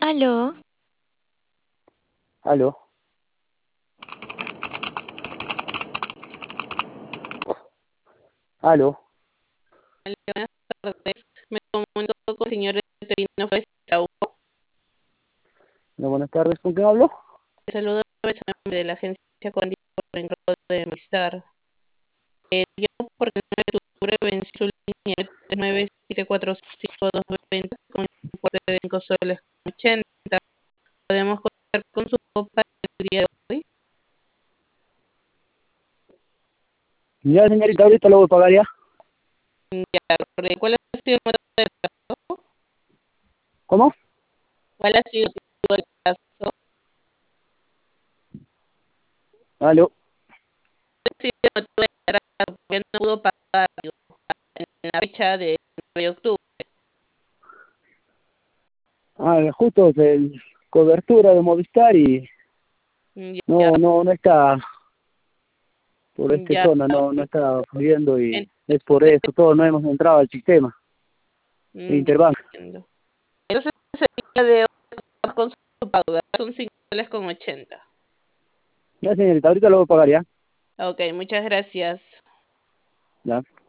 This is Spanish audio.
Aló, Aló, aló. Buenas tardes. Me comunico con el señor Eterino Flores. Hola, buenas tardes, ¿con quién hablo? Le saludo de la agencia Condi por encargo de Movistar. Llamo porque el 9 de octubre venció su línea de 39745 con un importe de 5 soles con 80. Podemos contar con su copa el día de hoy. Ya, señorita, ahorita lo voy a pagar ya. Ya, ¿cuál ha sido el motivo del caso? ¿Cómo? ¿Cuál ha sido el motivo del caso? Aló. ¿Cuál ha sido el motivo del caso? ¿Por qué no pudo pagar en la fecha de 9 de octubre? Justo es el cobertura de Movistar y Ya, no está por esta ya, zona, no está fluyendo y es por entonces, eso, todos no hemos entrado al sistema de ya Interbank. entiendo. Entonces, el día de hoy estamos con su pago, ¿verdad? Son 5 soles con 80. Ya, señorita, ahorita lo voy a pagar ya. Ok, muchas gracias. Ya.